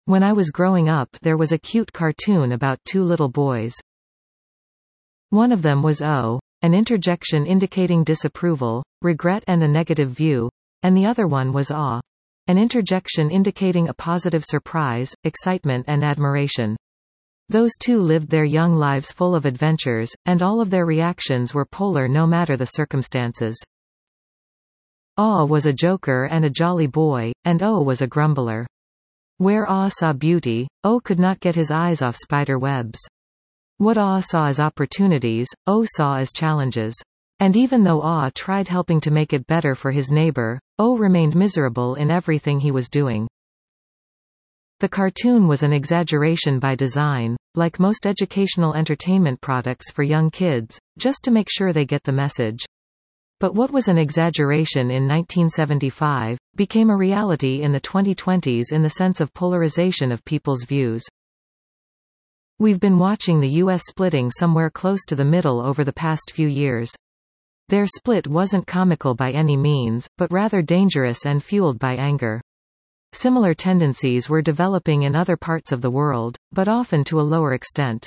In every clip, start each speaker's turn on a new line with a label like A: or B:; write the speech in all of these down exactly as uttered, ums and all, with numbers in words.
A: When I was growing up, there was a cute cartoon about two little boys. One of them was O, an interjection indicating disapproval, regret and a negative view, and the other one was Aw, an interjection indicating a positive surprise, excitement and admiration. Those two lived their young lives full of adventures, and all of their reactions were polar no matter the circumstances. Aw was a joker and a jolly boy, and O was a grumbler. Where Aw saw beauty, O could not get his eyes off spider webs. What Aw saw as opportunities, O saw as challenges. And even though Aw tried helping to make it better for his neighbor, O remained miserable in everything he was doing. The cartoon was an exaggeration by design, like most educational entertainment products for young kids, just to make sure they get the message. But what was an exaggeration in nineteen seventy-five, became a reality in the twenty twenties in the sense of polarization of people's views. We've been watching the U S splitting somewhere close to the middle over the past few years. Their split wasn't comical by any means, but rather dangerous and fueled by anger. Similar tendencies were developing in other parts of the world, but often to a lower extent.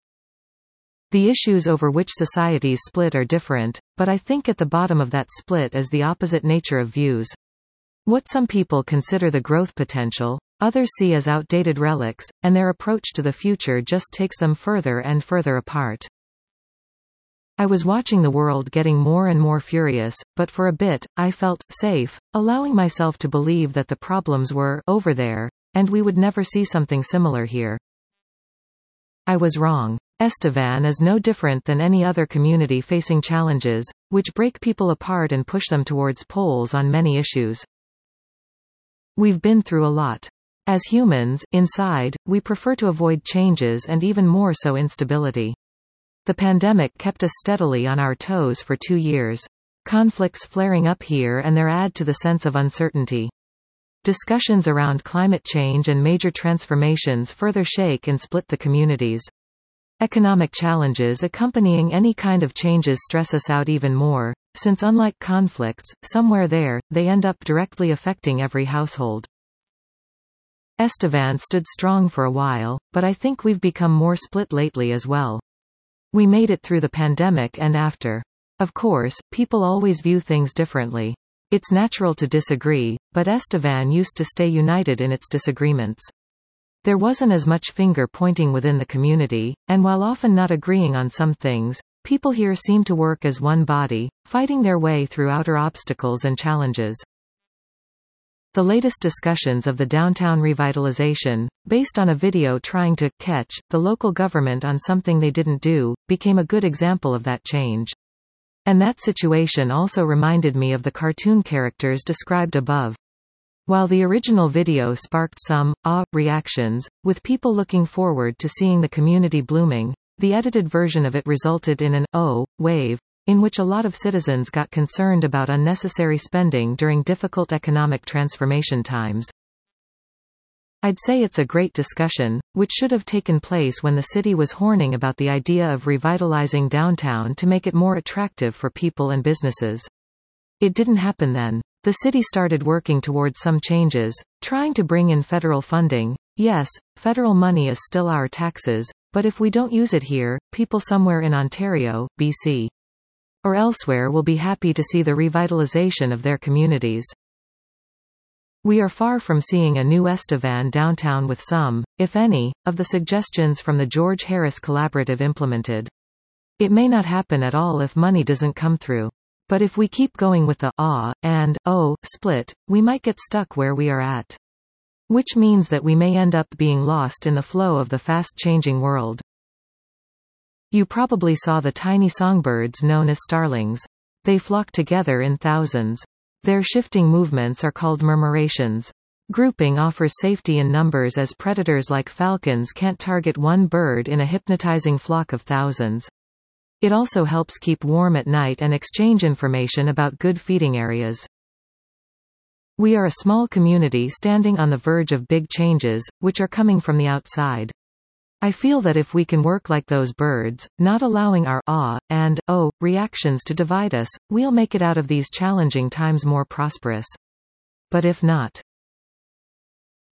A: The issues over which societies split are different, but I think at the bottom of that split is the opposite nature of views. What some people consider the growth potential, others see as outdated relics, and their approach to the future just takes them further and further apart. I was watching the world getting more and more furious, but for a bit, I felt safe, allowing myself to believe that the problems were over there, and we would never see something similar here. I was wrong. Estevan is no different than any other community facing challenges, which break people apart and push them towards poles on many issues. We've been through a lot. As humans, inside, we prefer to avoid changes and even more so instability. The pandemic kept us steadily on our toes for two years. Conflicts flaring up here and there add to the sense of uncertainty. Discussions around climate change and major transformations further shake and split the communities. Economic challenges accompanying any kind of changes stress us out even more, since unlike conflicts, somewhere there, they end up directly affecting every household. Estevan stood strong for a while, but I think we've become more split lately as well. We made it through the pandemic and after. Of course, people always view things differently. It's natural to disagree, but Estevan used to stay united in its disagreements. There wasn't as much finger-pointing within the community, and while often not agreeing on some things, people here seem to work as one body, fighting their way through outer obstacles and challenges. The latest discussions of the downtown revitalization, based on a video trying to catch the local government on something they didn't do, became a good example of that change. And that situation also reminded me of the cartoon characters described above. While the original video sparked some, ah, reactions, with people looking forward to seeing the community blooming, the edited version of it resulted in an, oh, wave, in which a lot of citizens got concerned about unnecessary spending during difficult economic transformation times. I'd say it's a great discussion, which should have taken place when the city was horning about the idea of revitalizing downtown to make it more attractive for people and businesses. It didn't happen then. The city started working towards some changes, trying to bring in federal funding. Yes, federal money is still our taxes, but if we don't use it here, people somewhere in Ontario, B C, or elsewhere will be happy to see the revitalization of their communities. We are far from seeing a new Estevan downtown with some, if any, of the suggestions from the George Harris Collaborative implemented. It may not happen at all if money doesn't come through. But if we keep going with the ah and oh split, we might get stuck where we are at. Which means that we may end up being lost in the flow of the fast-changing world. You probably saw the tiny songbirds known as starlings. They flock together in thousands. Their shifting movements are called murmurations. Grouping offers safety in numbers as predators like falcons can't target one bird in a hypnotizing flock of thousands. It also helps keep warm at night and exchange information about good feeding areas. We are a small community standing on the verge of big changes, which are coming from the outside. I feel that if we can work like those birds, not allowing our ah and oh reactions to divide us, we'll make it out of these challenging times more prosperous. But if not,